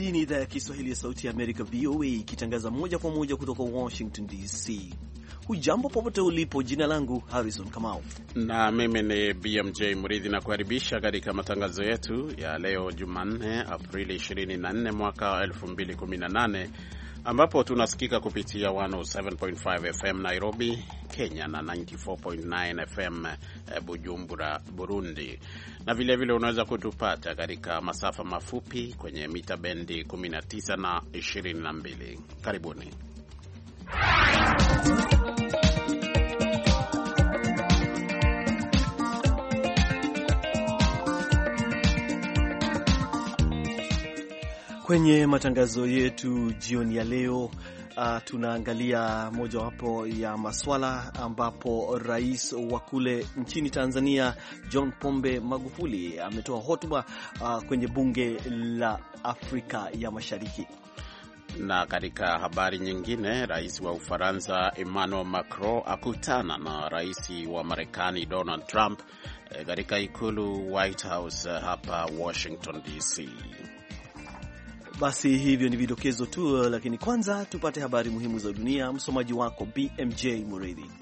Hii ni idhaa ya Kiswahili ya Sauti ya Amerika, VOA, ikitangaza moja kwa moja kutoka Washington DC. Hujambo popote ulipo, jina langu Harrison Kamau na mimi ni BMJ Murithi na kukaribisha katika matangazo yetu ya leo Jumanne, Aprili 24 mwaka 2018, ambapo tunasikika kupitia 107.5 FM Nairobi, Kenya na 94.9 FM Bujumbura, Burundi. Na vile unaweza kutupata katika masafa mafupi kwenye mita bendi 19 na 22. Karibuni. Kwenye matangazo yetu jioni ya leo, tunaangalia mojawapo ya maswala ambapo rais wa kule nchini Tanzania John Pombe Magufuli ametoa hotuba kwenye bunge la Afrika ya Mashariki. Na katika habari nyingine, rais wa Ufaransa Emmanuel Macron akutana na rais wa Marekani Donald Trump katika ikulu White House hapa Washington DC. Basi hivyo ni vidokezo tu, lakini kwanza tupate habari muhimu za dunia. Msomaji wako BMJ Mureithi.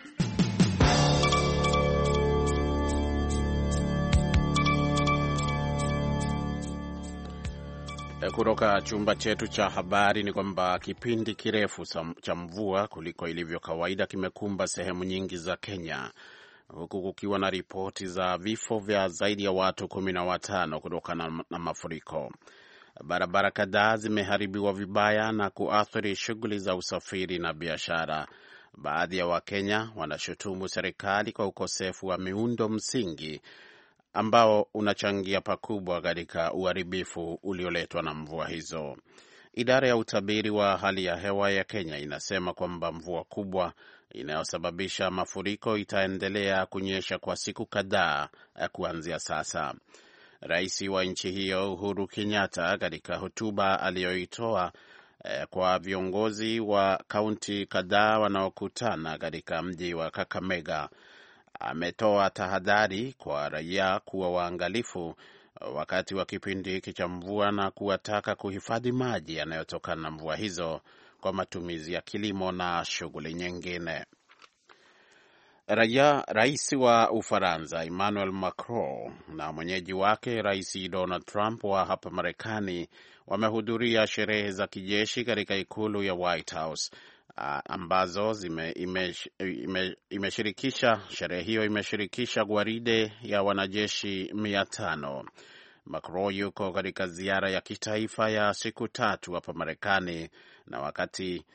Kutoka chumba chetu cha habari ni kwamba kipindi kirefu cha mvua kuliko ilivyo kawaida kimekumba sehemu nyingi za Kenya, huku kukiwa na ripoti za vifo vya zaidi ya watu 15 kutokana na mafuriko. Barabara kadhaa zimeharibiwa vibaya na kuathiri shughuli za usafiri na biashara. Baadhi ya Wakenya wanashutumu serikali kwa ukosefu wa miundo msingi ambao unachangia pakubwa katika uharibifu ulioletwa na mvua hizo. Idara ya utabiri wa hali ya hewa ya Kenya inasema kwamba mvua kubwa inayosababisha mafuriko itaendelea kunyesha kwa siku kadhaa kuanzia sasa. Rais wa nchi hiyo Uhuru Kenyatta, katika hotuba aliyoitoa kwa viongozi wa kaunti kadhaa wanaokutana katika mji wa Kakamega, ametoa tahadhari kwa raia kuwa waangalifu wakati wa kipindi hiki cha mvua na kuwataka kuhifadhi maji yanayotokana na mvua hizo kwa matumizi ya kilimo na shughuli nyingine. Rais wa Ufaransa Emmanuel Macron na mwenyeji wake Rais Donald Trump wa hapa Marekani wamehudhuria sherehe za kijeshi katika ikulu ya White House ambazo sherehe hiyo imeshirikisha gwaride ya wanajeshi 500. Macron yuko katika ziara ya kitaifa ya siku 3 hapa Marekani, na wakati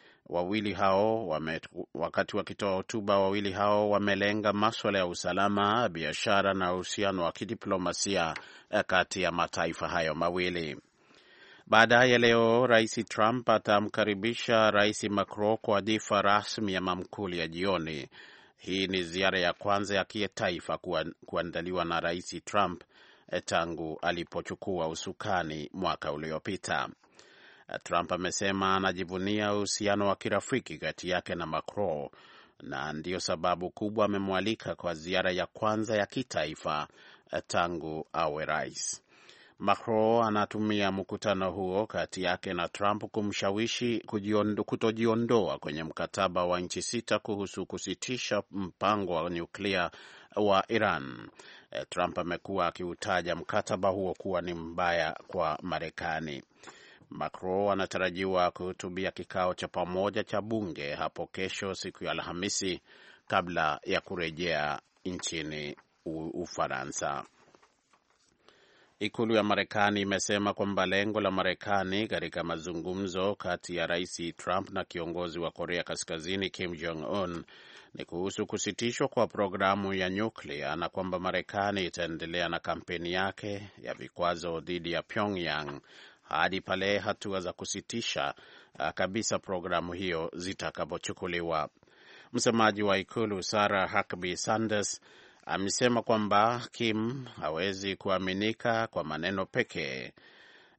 wakitoa hotuba wawili hao wamelenga masuala ya usalama, biashara na uhusiano wa kidiplomasia kati ya mataifa hayo mawili. Baadaye leo Rais Trump atamkaribisha Rais Macron kwa dhifa rasmi ya mamkuli ya jioni. Hii ni ziara ya kwanza ya kitaifa kuandaliwa na Rais Trump tangu alipochukua usukani mwaka uliopita. Trump amesema anajivunia uhusiano wa kirafiki kati yake na Macron, na ndiyo sababu kubwa amemwalika kwa ziara ya kwanza ya kitaifa tangu awe rais. Macron anatumia mkutano huo kati yake na Trump kumshawishi kutojiondoa kwenye mkataba wa nchi 6 kuhusu kusitisha mpango wa nyuklia wa Iran. Trump amekuwa akiutaja mkataba huo kuwa ni mbaya kwa Marekani. Macron anatarajiwa kuhutubia kikao cha pamoja cha bunge hapo kesho, siku ya Alhamisi, kabla ya kurejea nchini Ufaransa. Ikulu ya Marekani imesema kwamba lengo la Marekani katika mazungumzo kati ya Rais Trump na kiongozi wa Korea Kaskazini Kim Jong-un ni kuhusu kusitishwa kwa programu ya nyuklia, na kwamba Marekani itaendelea na kampeni yake ya vikwazo dhidi ya Pyongyang hadi pale hatua za kusitisha kabisa programu hiyo zitakapochukuliwa. Msemaji wa ikulu Sarah Huckabee Sanders amesema kwamba Kim hawezi kuaminika kwa maneno pekee.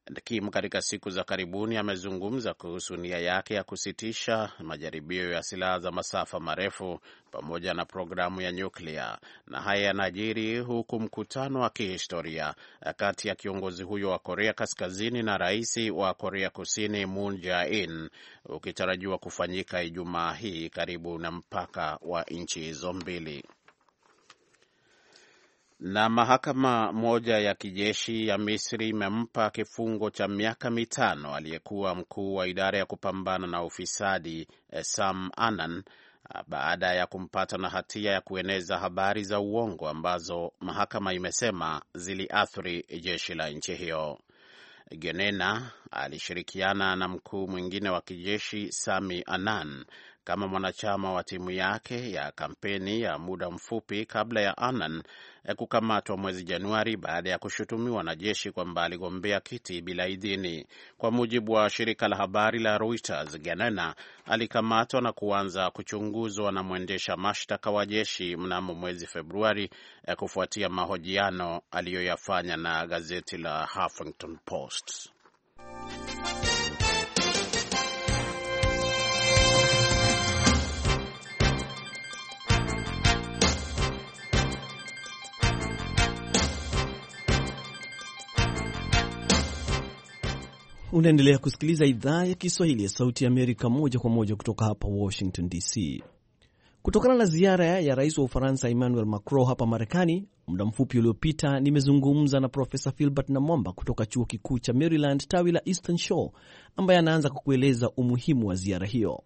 Kim katika siku za karibuni amezungumza kuhusu nia yake ya kusitisha majaribio ya silaha za masafa marefu pamoja na programu ya nyuklia, na haya yanajiri huku mkutano wa kihistoria kati ya kiongozi huyo wa Korea Kaskazini na rais wa Korea Kusini Moon Jae-in ukitarajiwa kufanyika Ijumaa hii karibu na mpaka wa nchi hizo mbili. Na mahakama moja ya kijeshi ya Misri imempa kifungo cha miaka 5 aliyekuwa mkuu wa idara ya kupambana na ufisadi Sam Anan baada ya kumpata na hatia ya kueneza habari za uongo ambazo mahakama imesema ziliathiri jeshi la nchi hiyo. Genena alishirikiana na mkuu mwingine wa kijeshi Sami Anan kama mwanachama wa timu yake ya kampeni ya muda mfupi kabla ya Anan kukamatwa mwezi Januari baada ya kushutumiwa na jeshi kwamba aligombea kiti bila idhini. Kwa mujibu wa shirika la habari la Reuters, Genena alikamatwa na kuanza kuchunguzwa na mwendesha mashtaka wa jeshi mnamo mwezi Februari kufuatia mahojiano aliyoyafanya na gazeti la Huffington Post. Unaendelea kusikiliza idhaa ya Kiswahili ya Sauti ya Amerika moja kwa moja kutoka hapa Washington DC. Kutokana na ziara ya rais wa Ufaransa Emmanuel Macron hapa Marekani, muda mfupi uliopita nimezungumza na Profesa Philbert Namwamba kutoka chuo kikuu cha Maryland tawi la Eastern Shore, ambaye anaanza kukueleza umuhimu wa ziara hiyo.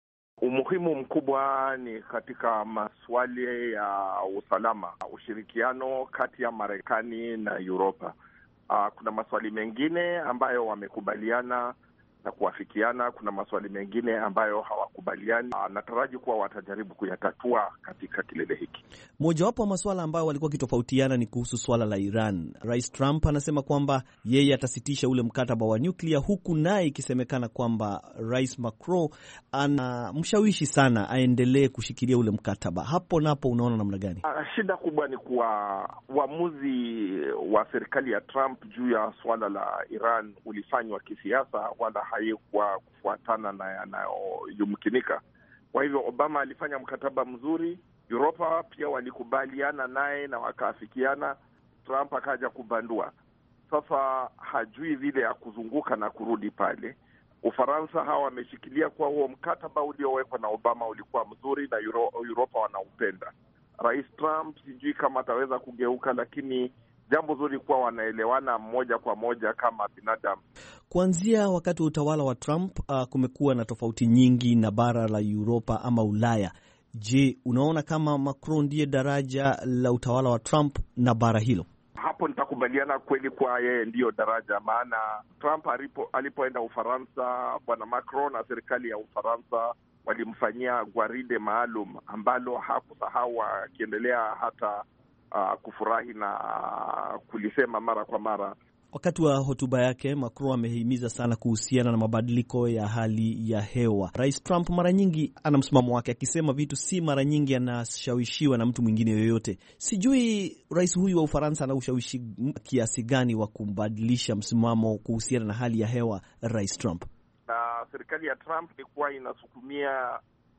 Umuhimu mkubwa ni katika maswali ya usalama, ushirikiano kati ya Marekani na Europa. Kuna maswali mengine ambayo wamekubaliana na kuafikiana, kuna maswali mengine ambayo hawakubaliani. Nataraji kuwa watajaribu kuyatatua katika kilele hiki. Mojawapo wa masuala ambayo walikuwa kitofautiana ni kuhusu swala la Iran. Rais Trump anasema kwamba yeye atasitisha ule mkataba wa nyuklia, huku naye ikisemekana kwamba Rais Macron anamshawishi sana aendelee kushikilia ule mkataba. Hapo napo unaona namna gani? Shida kubwa ni kuwa uamuzi wa serikali ya Trump juu ya swala la Iran ulifanywa kisiasa, wala haikuwa kufuatana na yanayoyumkinika. Kwa hivyo Obama alifanya mkataba mzuri, Europa pia walikubaliana naye na wakaafikiana, Trump akaja kubandua. Sasa hajui vile ya kuzunguka na kurudi pale. Ufaransa hawa wameshikilia kwa huo mkataba uliowekwa na Obama ulikuwa mzuri na Europa wanaupenda. Rais Trump sijui kama ataweza kugeuka, lakini jambo zuri kuwa wanaelewana moja kwa moja kama binadamu. Kuanzia wakati wa utawala wa Trump kumekuwa na tofauti nyingi na bara la Europa ama Ulaya. Je, unaona kama Macron ndiye daraja la utawala wa Trump na bara hilo? Hapo nitakubaliana kweli kwa yeye ndiyo daraja, maana Trump alipoenda Ufaransa, bwana Macron na serikali ya Ufaransa walimfanyia gwaride maalum ambalo hakusahau, akiendelea hata kufurahi na kulisema mara kwa mara. Wakati wa hotuba yake, Macron amehimiza sana kuhusiana na mabadiliko ya hali ya hewa. Rais Trump mara nyingi ana msimamo wake, akisema vitu si mara nyingi anashawishiwa na mtu mwingine yoyote. Sijui rais huyu wa Ufaransa ana ushawishi kiasi gani wa kumbadilisha msimamo kuhusiana na hali ya hewa Rais Trump. Serikali ya Trump ilikuwa inasukumia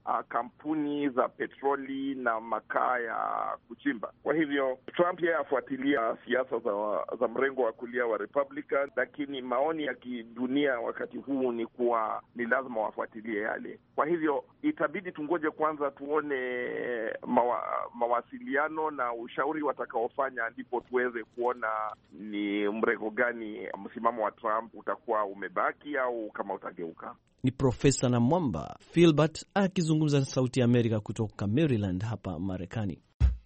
kampuni za petroli na makaa ya kuchimba. Kwa hivyo Trump yeye afuatilia siasa za mrengo wa kulia wa Republican, lakini maoni ya kidunia wakati huu ni kuwa ni lazima wafuatilie yale. Kwa hivyo itabidi tungoje kwanza tuone mawasiliano na ushauri watakaofanya, ndipo tuweze kuona ni mrengo gani msimamo wa Trump utakuwa umebaki au kama utageuka. Ni Profesa Namwamba Philbert akizungumza na Sauti ya Amerika kutoka Maryland hapa Marekani.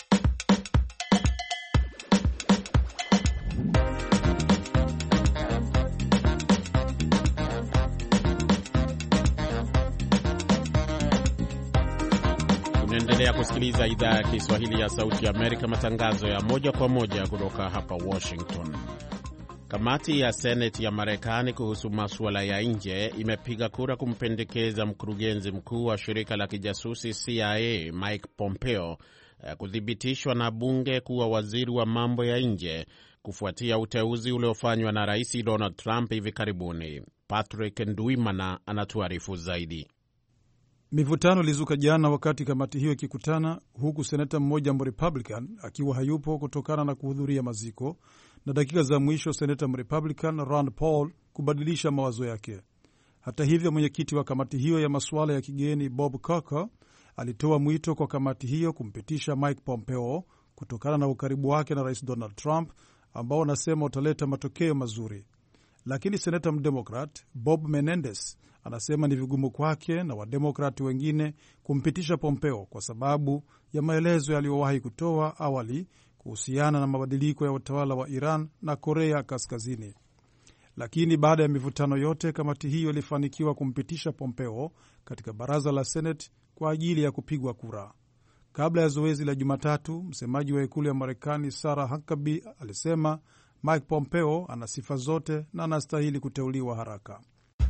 Unaendelea kusikiliza idhaa ya Kiswahili ya Sauti ya Amerika, matangazo ya moja kwa moja kutoka hapa Washington. Kamati ya Seneti ya Marekani kuhusu masuala ya nje imepiga kura kumpendekeza mkurugenzi mkuu wa shirika la kijasusi CIA Mike Pompeo kuthibitishwa na bunge kuwa waziri wa mambo ya nje kufuatia uteuzi uliofanywa na Rais Donald Trump hivi karibuni. Patrick Ndwimana anatuarifu zaidi. Mivutano ilizuka jana wakati kamati hiyo ikikutana, huku seneta mmoja Mrepublican akiwa hayupo kutokana na kuhudhuria maziko, na dakika za mwisho seneta Mrepublican Rand Paul kubadilisha mawazo yake. Hata hivyo, mwenyekiti wa kamati hiyo ya masuala ya kigeni Bob Corker alitoa mwito kwa kamati hiyo kumpitisha Mike Pompeo kutokana na ukaribu wake na Rais Donald Trump ambao anasema utaleta matokeo mazuri. Lakini seneta mdemokrat Bob Menendez anasema ni vigumu kwake na wademokrati wengine kumpitisha Pompeo kwa sababu ya maelezo yaliyowahi kutoa awali kuhusiana na mabadiliko ya utawala wa Iran na Korea Kaskazini. Lakini baada ya mivutano yote, kamati hiyo ilifanikiwa kumpitisha Pompeo katika baraza la Senate kwa ajili ya kupigwa kura. Kabla ya zoezi la Jumatatu, msemaji wa ikulu ya Marekani Sarah Huckabee alisema Mike Pompeo ana sifa zote na anastahili kuteuliwa haraka.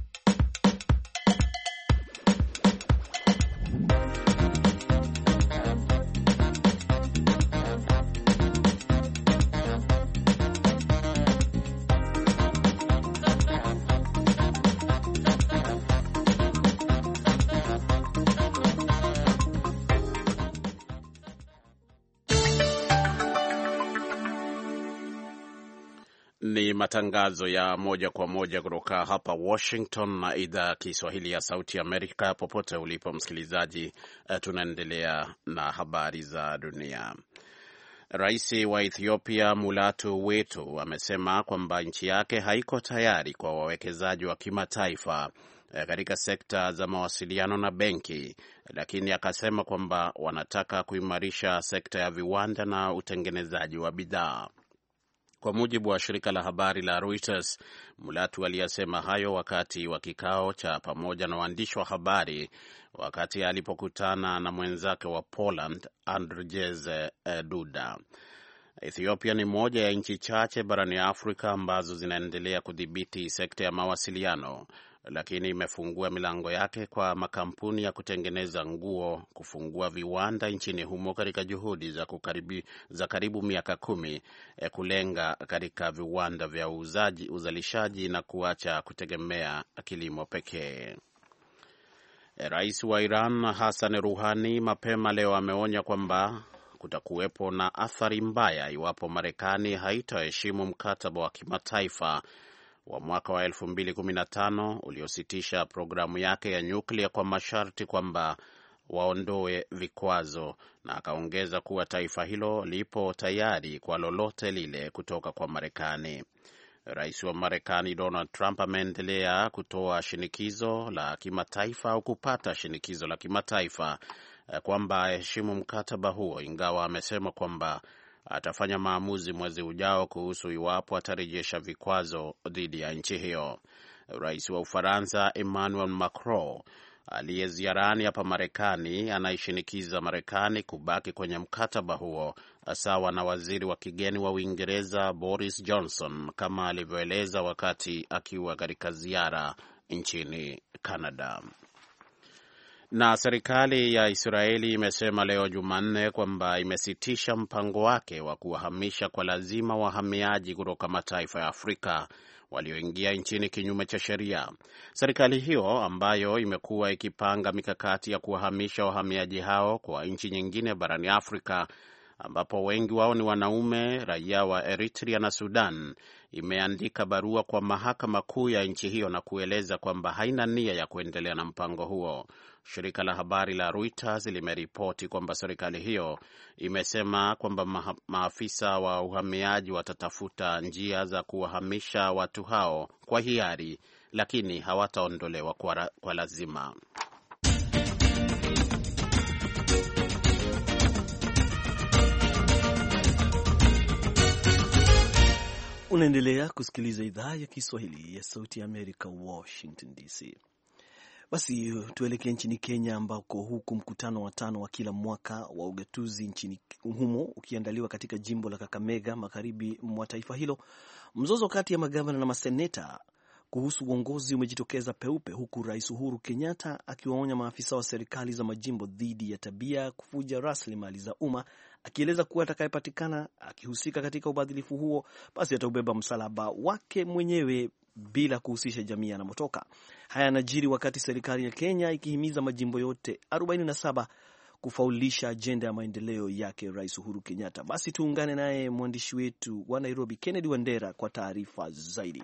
Ni matangazo ya moja kwa moja kutoka hapa Washington na idhaa ya Kiswahili ya Sauti Amerika. Popote ulipo msikilizaji, tunaendelea na habari za dunia. Rais wa Ethiopia Mulatu Wetu amesema kwamba nchi yake haiko tayari kwa wawekezaji wa kimataifa katika sekta za mawasiliano na benki, lakini akasema kwamba wanataka kuimarisha sekta ya viwanda na utengenezaji wa bidhaa. Kwa mujibu wa shirika la habari la Reuters, Mulatu aliyasema hayo wakati wa kikao cha pamoja na waandishi wa habari wakati alipokutana na mwenzake wa Poland Andrzej Duda. Ethiopia ni moja ya nchi chache barani Afrika ambazo zinaendelea kudhibiti sekta ya mawasiliano, lakini imefungua milango yake kwa makampuni ya kutengeneza nguo kufungua viwanda nchini humo katika juhudi za karibu miaka 10 kulenga katika viwanda vya uzalishaji na kuacha kutegemea kilimo pekee. Rais wa Iran Hassan Rouhani mapema leo ameonya kwamba kutakuwepo na athari mbaya iwapo Marekani haitaheshimu mkataba wa kimataifa wa mwaka wa 2015 uliositisha programu yake ya nyuklia kwa masharti kwamba waondoe vikwazo, na akaongeza kuwa taifa hilo lipo tayari kwa lolote lile kutoka kwa Marekani. Rais wa Marekani Donald Trump ameendelea kutoa shinikizo la kimataifa au kupata shinikizo la kimataifa kwamba aheshimu mkataba huo, ingawa amesema kwamba atafanya maamuzi mwezi ujao kuhusu iwapo atarejesha vikwazo dhidi ya nchi hiyo. Rais wa Ufaransa Emmanuel Macron aliye ziarani hapa Marekani anaishinikiza Marekani kubaki kwenye mkataba huo, sawa na waziri wa kigeni wa Uingereza Boris Johnson, kama alivyoeleza wakati akiwa katika ziara nchini Canada. Na serikali ya Israeli imesema leo Jumanne kwamba imesitisha mpango wake wa kuwahamisha kwa lazima wahamiaji kutoka mataifa ya Afrika walioingia nchini kinyume cha sheria. Serikali hiyo ambayo imekuwa ikipanga mikakati ya kuwahamisha wahamiaji hao kwa nchi nyingine barani Afrika, ambapo wengi wao ni wanaume raia wa Eritrea na Sudan, imeandika barua kwa mahakama kuu ya nchi hiyo na kueleza kwamba haina nia ya kuendelea na mpango huo. Shirika la habari la Reuters limeripoti kwamba serikali hiyo imesema kwamba maafisa wa uhamiaji watatafuta njia za kuwahamisha watu hao kwa hiari, lakini hawataondolewa kwa lazima. Unaendelea kusikiliza idhaa ya Kiswahili ya Sauti ya Amerika, Washington DC. Basi tuelekee nchini Kenya, ambako huku mkutano wa 5 wa kila mwaka wa ugatuzi nchini humo ukiandaliwa katika jimbo la Kakamega, magharibi mwa taifa hilo, mzozo kati ya magavana na maseneta kuhusu uongozi umejitokeza peupe, huku Rais Uhuru Kenyatta akiwaonya maafisa wa serikali za majimbo dhidi ya tabia kufuja rasilimali za umma, akieleza kuwa atakayepatikana akihusika katika ubadhilifu huo basi ataubeba msalaba wake mwenyewe bila kuhusisha jamii anamotoka. Haya yanajiri wakati serikali ya Kenya ikihimiza majimbo yote 47 kufaulisha ajenda ya maendeleo yake Rais Uhuru Kenyatta. Basi tuungane naye mwandishi wetu wa Nairobi Kennedy Wandera kwa taarifa zaidi.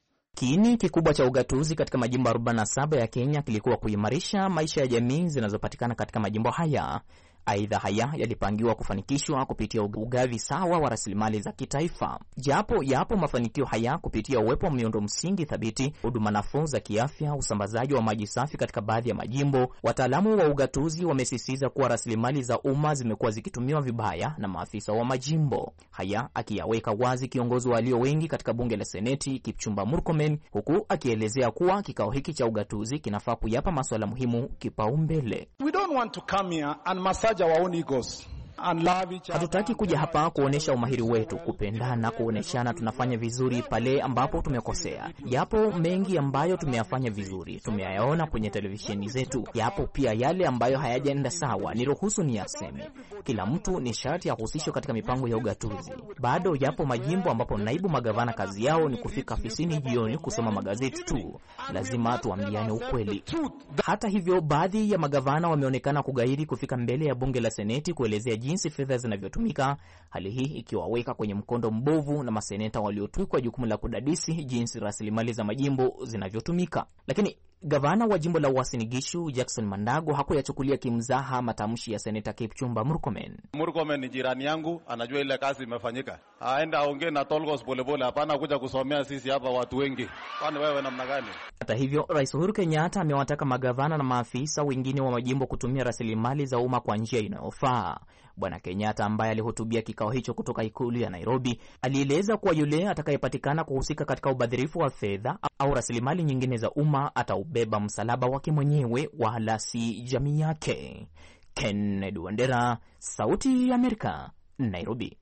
Kiini kikubwa cha ugatuzi katika majimbo 47 ya Kenya kilikuwa kuimarisha maisha ya jamii zinazopatikana katika majimbo haya. Aidha, haya yalipangiwa kufanikishwa kupitia ugavi sawa wa rasilimali za kitaifa. Japo yapo mafanikio haya kupitia uwepo wa miundo msingi thabiti, huduma nafuu za kiafya, usambazaji wa maji safi katika baadhi ya majimbo, wataalamu wa ugatuzi wamesisitiza kuwa rasilimali za umma zimekuwa zikitumiwa vibaya na maafisa wa majimbo. Haya akiyaweka wazi kiongozi wa walio wengi katika bunge la Seneti Kipchumba Murkomen, huku akielezea kuwa kikao hiki cha ugatuzi kinafaa kuyapa masuala muhimu kipaumbele. We don't want to come here and massage our own egos. Hatutaki kuja hapa kuonesha umahiri wetu, kupendana, kuoneshana tunafanya vizuri pale ambapo tumekosea. Yapo mengi ambayo tumeyafanya vizuri, tumeyaona kwenye televisheni zetu. Yapo pia yale ambayo hayajaenda sawa, niruhusu niyaseme. Kila mtu ni sharti ahusishwe katika mipango ya ugatuzi. Bado yapo majimbo ambapo naibu magavana kazi yao ni kufika ofisini jioni kusoma magazeti tu. Lazima tuambiane ukweli. Hata hivyo, baadhi ya magavana wameonekana kugairi kufika mbele ya bunge la Seneti kuelezea jinsi fedha zinavyotumika, hali hii ikiwaweka kwenye mkondo mbovu na maseneta waliotwikwa jukumu la kudadisi jinsi rasilimali za majimbo zinavyotumika. Lakini gavana wa jimbo la Uasin Gishu Jackson Mandago hakuyachukulia kimzaha matamshi ya seneta Kipchumba Murkomen. Murkomen ni jirani yangu, anajua ile kazi imefanyika. Aenda aongee na Tolgos polepole, hapana kuja kusomea sisi hapa watu wengi. Kwani wewe namna gani? Hata hivyo, Rais Uhuru Kenyatta amewataka magavana na maafisa wengine wa majimbo kutumia rasilimali za umma kwa njia inayofaa. Bwana Kenyatta ambaye alihutubia kikao hicho kutoka ikulu ya Nairobi, alieleza kuwa yule atakayepatikana kuhusika katika ubadhirifu wa fedha au rasilimali nyingine za umma ataubeba msalaba wake mwenyewe wala si jamii yake. Kennedy Wandera, Sauti ya Amerika, Nairobi.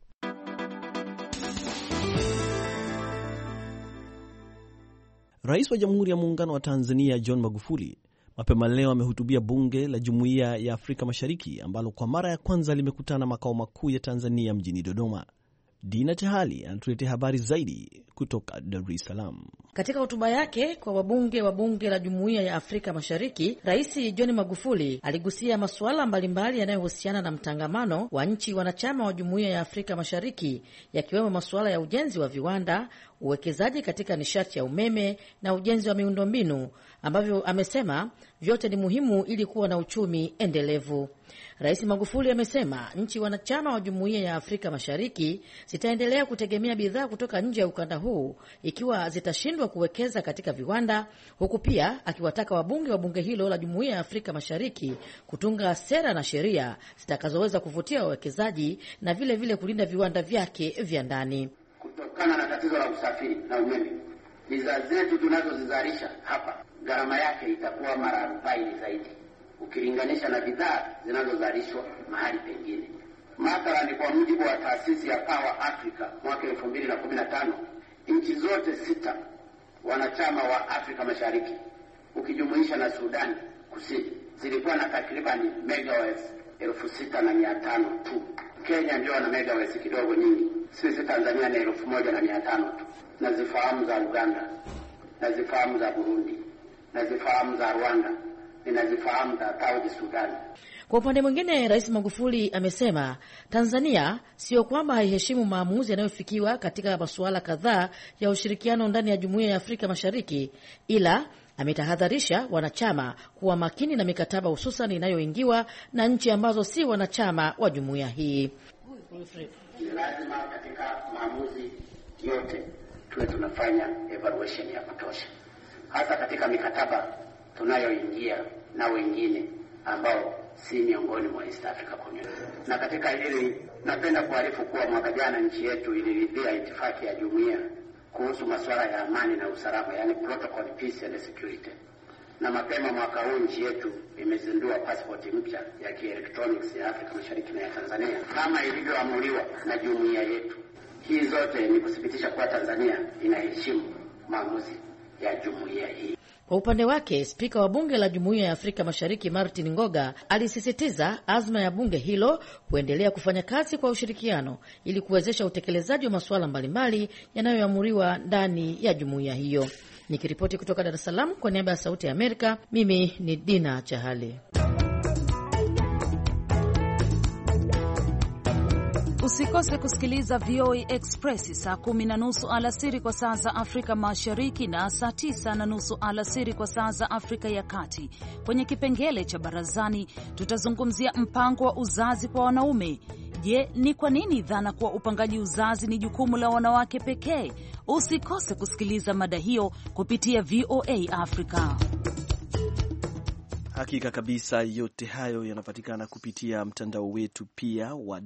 Rais wa Jamhuri ya Muungano wa Tanzania John Magufuli mapema leo amehutubia bunge la Jumuiya ya Afrika Mashariki ambalo kwa mara ya kwanza limekutana makao makuu ya Tanzania mjini Dodoma. Dina Chahali anatuletea habari zaidi kutoka Dar es Salaam. Katika hotuba yake kwa wabunge wa bunge la Jumuiya ya Afrika Mashariki, Rais John Magufuli aligusia masuala mbalimbali yanayohusiana na mtangamano wa nchi wanachama wa Jumuiya ya Afrika Mashariki, yakiwemo masuala ya ujenzi wa viwanda, uwekezaji katika nishati ya umeme na ujenzi wa miundombinu, ambavyo amesema vyote ni muhimu ili kuwa na uchumi endelevu. Rais Magufuli amesema nchi wanachama wa Jumuiya ya Afrika Mashariki zitaendelea kutegemea bidhaa kutoka nje ya ukanda huu ikiwa zitashindwa kuwekeza katika viwanda, huku pia akiwataka wabunge wa bunge hilo la Jumuiya ya Afrika Mashariki kutunga sera na sheria zitakazoweza kuvutia wawekezaji na vile kulinda viwanda vyake vya ndani. Kutokana na tatizo la usafiri na umeme, bidhaa zetu tunazozizalisha hapa gharama yake itakuwa mara 40 zaidi ukilinganisha na bidhaa zinazozalishwa mahali pengine. Mathalan, kwa mujibu wa taasisi ya Power Africa mwaka 2015, nchi zote 6 wanachama wa Afrika Mashariki ukijumuisha na Sudan Kusini zilikuwa na takriban megawatts 6,500 tu. Kenya ndio na megawatts kidogo nyingi. Sisi Tanzania ni 1,500 tu. Nazifahamu za Uganda, nazifahamu za Burundi, nazifahamu za Rwanda, ninazifahamu za South Sudan. Kwa upande mwingine, Rais Magufuli amesema Tanzania sio kwamba haiheshimu maamuzi yanayofikiwa katika masuala kadhaa ya ushirikiano ndani ya Jumuiya ya Afrika Mashariki, ila ametahadharisha wanachama kuwa makini na mikataba hususan inayoingiwa na nchi ambazo si wanachama wa jumuiya hii. Ni lazima katika maamuzi yote tuwe tunafanya evaluation ya kutosha, hasa katika mikataba tunayoingia na wengine ambao si miongoni mwa East Africa Community. Na katika hili napenda kuarifu kuwa mwaka jana nchi yetu iliridhia itifaki ya jumuiya kuhusu masuala ya amani na usalama, yani Protocol Peace and Security. Na mapema mwaka huu nchi yetu imezindua passport mpya ya kielektronics ya Afrika Mashariki na ya Tanzania kama ilivyoamuliwa na jumuiya yetu. Hii zote ni kuthibitisha kuwa Tanzania inaheshimu maamuzi ya jumuiya hii. Kwa upande wake, spika wa bunge la Jumuiya ya Afrika Mashariki Martin Ngoga alisisitiza azma ya bunge hilo kuendelea kufanya kazi kwa ushirikiano ili kuwezesha utekelezaji wa masuala mbalimbali yanayoamuriwa ndani ya jumuiya hiyo. Nikiripoti kutoka Dar es Salaam kwa niaba ya Sauti ya Amerika, mimi ni Dina Chahali. Usikose kusikiliza VOA Express saa 10:30 alasiri kwa saa za Afrika Mashariki na saa 9:30 alasiri kwa saa za Afrika ya Kati. Kwenye kipengele cha barazani tutazungumzia mpango wa uzazi kwa wanaume. Je, ni kwa nini dhana kuwa upangaji uzazi ni jukumu la wanawake pekee? Usikose kusikiliza mada hiyo kupitia VOA Africa. Hakika kabisa, yote hayo yanapatikana kupitia mtandao wetu pia wa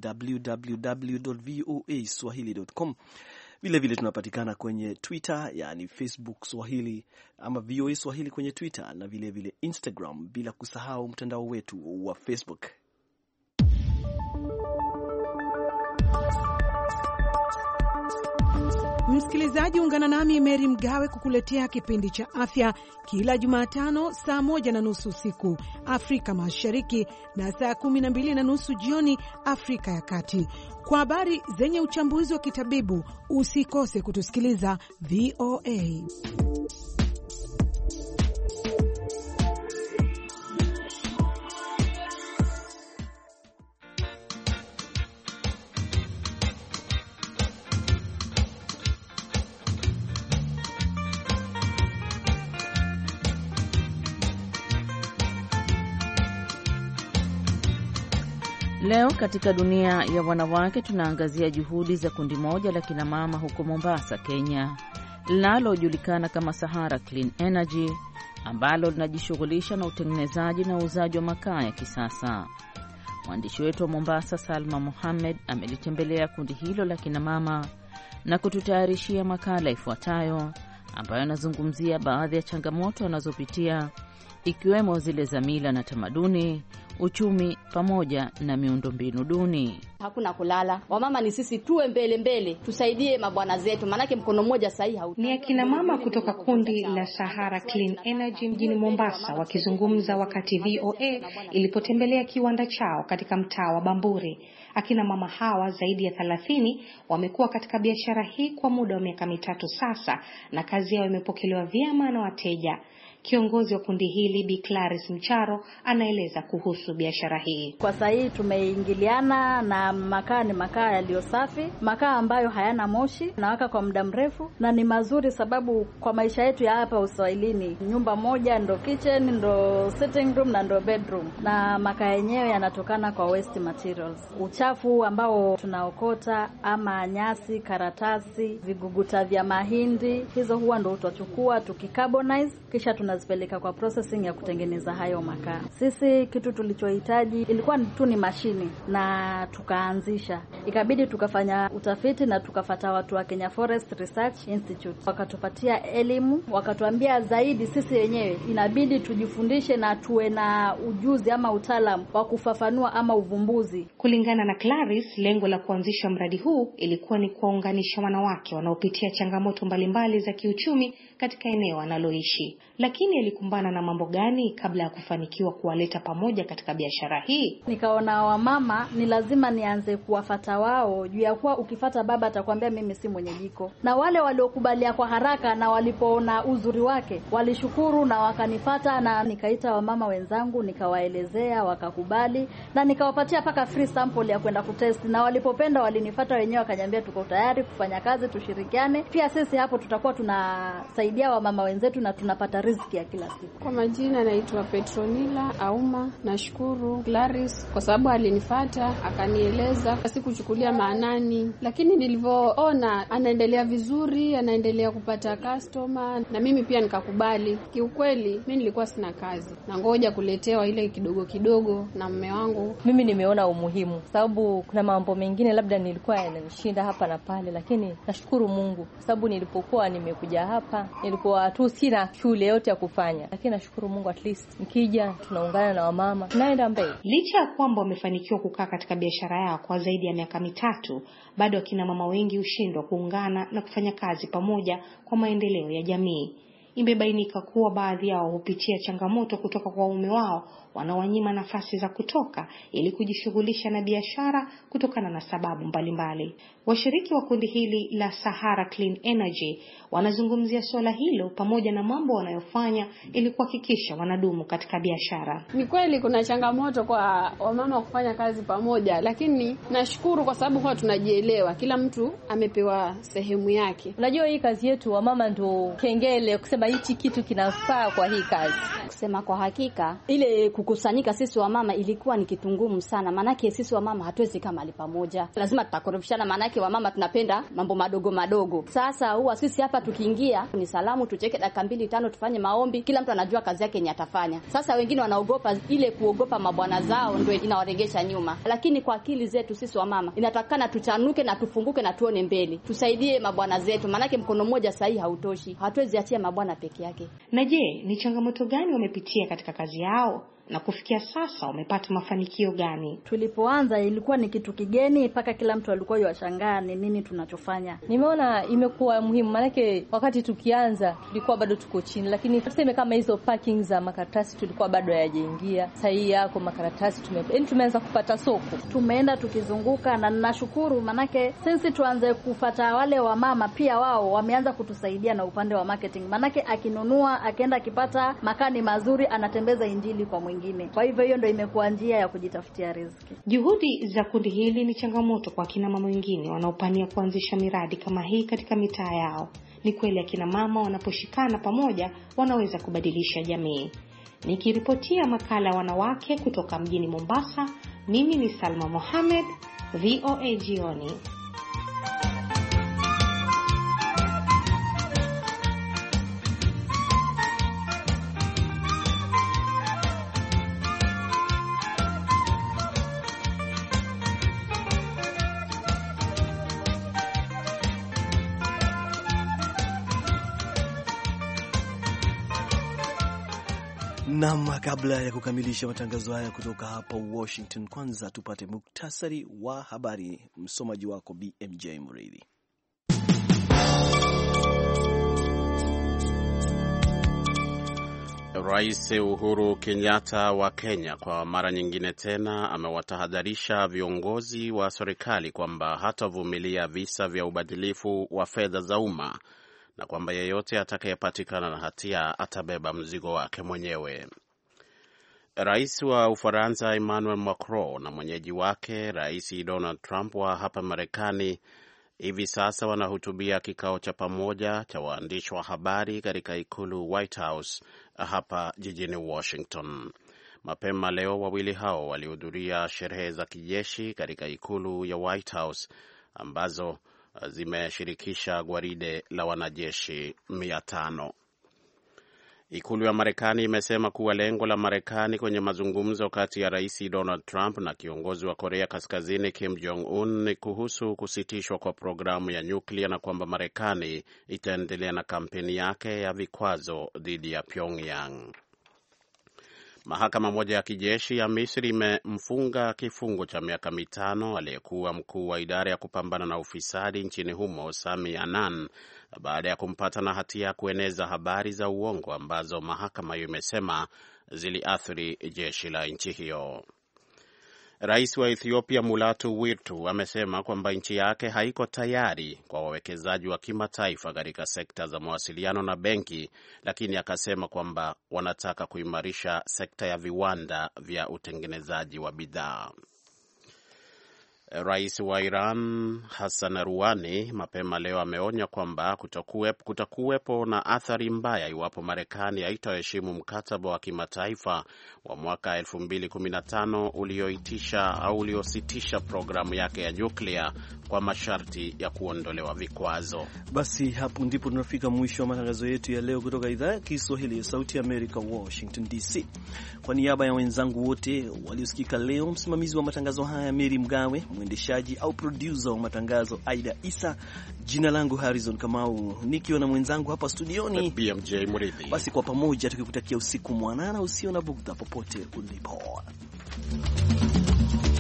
www.voaswahili.com. Vile tunapatikana kwenye Twitter, yani Facebook Swahili ama VOA Swahili kwenye Twitter, na vile Instagram, bila kusahau mtandao wetu wa Facebook. Msikilizaji, ungana nami Mary Mgawe kukuletea kipindi cha afya kila Jumatano saa 1:30 usiku Afrika Mashariki na saa 12:30 jioni Afrika ya Kati. Kwa habari zenye uchambuzi wa kitabibu, usikose kutusikiliza VOA. Leo katika dunia ya wanawake tunaangazia juhudi za kundi moja la kina mama huko Mombasa, Kenya, linalojulikana kama Sahara Clean Energy, ambalo linajishughulisha na utengenezaji na uuzaji wa makaa ya kisasa. Mwandishi wetu wa Mombasa, Salma Mohamed, amelitembelea kundi hilo la kina mama na kututayarishia makala ifuatayo ambayo anazungumzia baadhi ya changamoto wanazopitia, ikiwemo zile za mila na tamaduni, uchumi pamoja na miundombinu duni. Hakuna kulala. Wamama ni sisi, tuwe mbele, tusaidie mabwana zetu, manake mkono mmoja sahihi hauti. Ni akina mama kutoka kundi la Sahara Clean Energy mjini Mombasa wakizungumza wakati VOA ilipotembelea kiwanda chao katika mtaa wa Bamburi. Akina mama hawa zaidi ya 30 wamekuwa katika biashara hii kwa muda wa miaka 3 sasa, na kazi yao imepokelewa vyema na wateja. Kiongozi wa kundi hili Bi Clarice Mcharo anaeleza kuhusu biashara hii. Kwa sasa hii tumeingiliana na makaa, ni makaa yaliyo safi, makaa ambayo hayana moshi, nawaka kwa muda mrefu na ni mazuri, sababu kwa maisha yetu ya hapa Uswahilini, nyumba moja ndo kitchen, ndo sitting room na ndo bedroom, na makaa yenyewe yanatokana kwa waste materials. Uchafu ambao tunaokota ama nyasi, karatasi, viguguta vya mahindi, hizo huwa ndo tutachukua tukicarbonize, kisha tunazipeleka kwa processing ya kutengeneza hayo makaa. Sisi kitu tulichohitaji ilikuwa tu ni mashini, na tukaanzisha, ikabidi tukafanya utafiti na tukafata watu wa Kenya Forest Research Institute, wakatupatia elimu, wakatuambia zaidi sisi wenyewe inabidi tujifundishe na tuwe na ujuzi ama utaalamu wa kufafanua ama uvumbuzi. Kulingana na Clarice, lengo la kuanzisha mradi huu ilikuwa ni kuwaunganisha wanawake wanaopitia changamoto mbalimbali za kiuchumi katika eneo analoishi. Lakini alikumbana na mambo gani kabla ya kufanikiwa kuwaleta pamoja katika biashara hii? Nikaona wamama ni lazima nianze kuwafata wao, juu ya kuwa ukifata baba atakwambia mimi si mwenye jiko. Na wale waliokubalia kwa haraka na walipoona uzuri wake walishukuru na wakanifata, na nikaita wamama wenzangu nikawaelezea, wakakubali, na nikawapatia paka free sample ya kwenda kutest, na walipopenda walinifata wenyewe wakaniambia tuko tayari kufanya kazi, tushirikiane. Pia sisi hapo tutakuwa tunasaidia wamama wenzetu na tunapata riziki ya kila siku. Kwa majina naitwa Petronila Auma. Nashukuru Clarice kwa sababu alinifuata akanieleza, sikuchukulia maanani, lakini nilivyoona anaendelea vizuri, anaendelea kupata customer, na mimi pia nikakubali. Kiukweli mimi nilikuwa sina kazi na ngoja kuletewa ile kidogo kidogo na mume wangu. Mimi nimeona umuhimu, sababu kuna mambo mengine labda nilikuwa yananishinda hapa na pale, lakini nashukuru Mungu sababu nilipokuwa nimekuja hapa nilikuwa tu sina shule yote ya kufanya, lakini nashukuru Mungu, at least nikija tunaungana na wamama tunaenda mbele. Licha ya kwamba wamefanikiwa kukaa katika biashara yao kwa zaidi ya miaka 3, bado akina mama wengi hushindwa kuungana na kufanya kazi pamoja kwa maendeleo ya jamii. imebainika kuwa baadhi yao hupitia changamoto kutoka kwa waume wao wanawanyima nafasi za kutoka ili kujishughulisha na biashara kutokana na sababu mbalimbali. Washiriki wa kundi hili la Sahara Clean Energy wanazungumzia swala hilo pamoja na mambo wanayofanya ili kuhakikisha wanadumu katika biashara. Ni kweli kuna changamoto kwa wamama kufanya kazi pamoja, lakini nashukuru kwa sababu huwa tunajielewa. Kila mtu amepewa sehemu yake. Unajua hii kazi yetu wamama ndo kengele kusema hichi kitu kinafaa kwa hii kazi. Kusema kwa hakika ile kukusanyika sisi wamama ilikuwa ni kitu ngumu sana, manake sisi wamama hatuwezi kama mahali pamoja. Lazima tutakorofishana, manake wamama tunapenda mambo madogo madogo. Sasa huwa sisi hapa tukiingia ni salamu, tucheke dakika 2-5 tufanye maombi, kila mtu anajua kazi yake yenye atafanya. Sasa wengine wanaogopa, ile kuogopa mabwana zao ndio inawaregesha nyuma. Lakini kwa akili zetu sisi wamama inatakana tuchanuke na tufunguke na tuone mbele. Tusaidie mabwana zetu, manake mkono mmoja sahi hautoshi. Hatuwezi achia mabwana peke yake. Na je, ni changamoto gani wamepitia katika kazi yao? Na kufikia sasa wamepata mafanikio gani? Tulipoanza ilikuwa ni kitu kigeni, mpaka kila mtu alikuwa yashangaa ni nini tunachofanya. Nimeona imekuwa muhimu, manake wakati tukianza tulikuwa bado tuko chini, lakini tuseme kama hizo packing za makaratasi tulikuwa bado hayajaingia. Sasa hii yako makaratasi tumeanza kupata soko. Tumeenda tukizunguka na ninashukuru, manake sisi tuanze kufuata wale wa mama pia wao wameanza kutusaidia na upande wa marketing. Manake akinunua akaenda akipata makani mazuri anatembeza injili kwa mwingine. Kwa hivyo hiyo ndio imekuwa njia ya kujitafutia riziki. Juhudi za kundi hili ni changamoto kwa kina mama wengine wanaopania kuanzisha miradi kama hii katika mitaa yao. Ni kweli akina mama wanaposhikana pamoja wanaweza kubadilisha jamii. Nikiripotia makala wanawake kutoka mjini Mombasa, mimi ni Salma Mohamed, VOA Jioni. Naam, kabla ya kukamilisha matangazo haya kutoka hapa Washington, kwanza tupate muktasari wa habari. Msomaji wako BMJ Murithi. Rais Uhuru Kenyatta wa Kenya kwa mara nyingine tena amewatahadharisha viongozi wa serikali kwamba hatavumilia visa vya ubadhilifu wa fedha za umma na kwamba yeyote atakayepatikana na hatia atabeba mzigo wake mwenyewe. Rais wa Ufaransa Emmanuel Macron na mwenyeji wake Rais Donald Trump wa hapa Marekani hivi sasa wanahutubia kikao cha pamoja cha waandishi wa habari katika ikulu White House hapa jijini Washington. Mapema leo wawili hao walihudhuria sherehe za kijeshi katika ikulu ya White House ambazo zimeshirikisha gwaride la wanajeshi 500. Ikulu ya Marekani imesema kuwa lengo la Marekani kwenye mazungumzo kati ya Rais Donald Trump na kiongozi wa Korea Kaskazini Kim Jong-un ni kuhusu kusitishwa kwa programu ya nyuklia na kwamba Marekani itaendelea na kampeni yake ya vikwazo dhidi ya Pyongyang. Mahakama moja ya kijeshi ya Misri imemfunga kifungo cha miaka 5 aliyekuwa mkuu wa idara ya kupambana na ufisadi nchini humo Sami Anan baada ya kumpata na hatia ya kueneza habari za uongo ambazo mahakama hiyo imesema ziliathiri jeshi la nchi hiyo. Rais wa Ethiopia Mulatu Wirtu amesema kwamba nchi yake haiko tayari kwa wawekezaji wa kimataifa katika sekta za mawasiliano na benki, lakini akasema kwamba wanataka kuimarisha sekta ya viwanda vya utengenezaji wa bidhaa. Rais wa Iran Hassan Rouhani mapema leo ameonya kwamba kutakuwepo na athari mbaya iwapo Marekani haitaheshimu mkataba wa kimataifa wa mwaka 2015 uliositisha programu yake ya nyuklia kwa masharti ya kuondolewa vikwazo. Basi hapo ndipo tunafika mwisho wa matangazo yetu ya leo kutoka idhaa ya Kiswahili ya Sauti ya Amerika, Washington DC. Kwa niaba ya wenzangu wote waliosikika leo, msimamizi wa matangazo haya Mary Mgawe, mwendeshaji au producer wa matangazo Aida Isa, jina langu Harrison Kamau nikiwa na mwenzangu hapa studioni BMJ Murithi. Basi kwa pamoja tukikutakia usiku mwanana usio na bughudha popote ulipo.